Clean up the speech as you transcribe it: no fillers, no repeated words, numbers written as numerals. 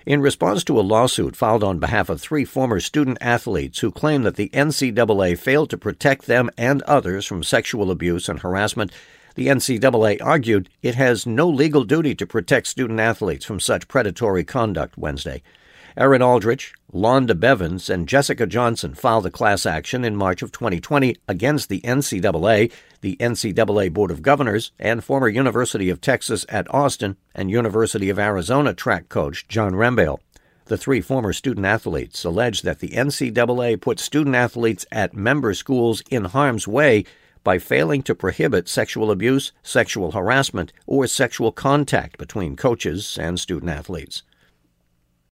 In response to a lawsuit filed on behalf of 3 former student athletes who claim that the NCAA failed to protect them and others from sexual abuse and harassment, the NCAA argued it has no legal duty to protect student athletes from such predatory conduct Wednesday. Erin Aldrich, Londa Bevins, and Jessica Johnson filed a class action in March of 2020 against the NCAA Board of Governors, and former University of Texas at Austin and University of Arizona track coach John Rambail. The 3 former student athletes allege that the NCAA put student athletes at member schools in harm's way by failing to prohibit sexual abuse, sexual harassment, or sexual contact between coaches and student athletes.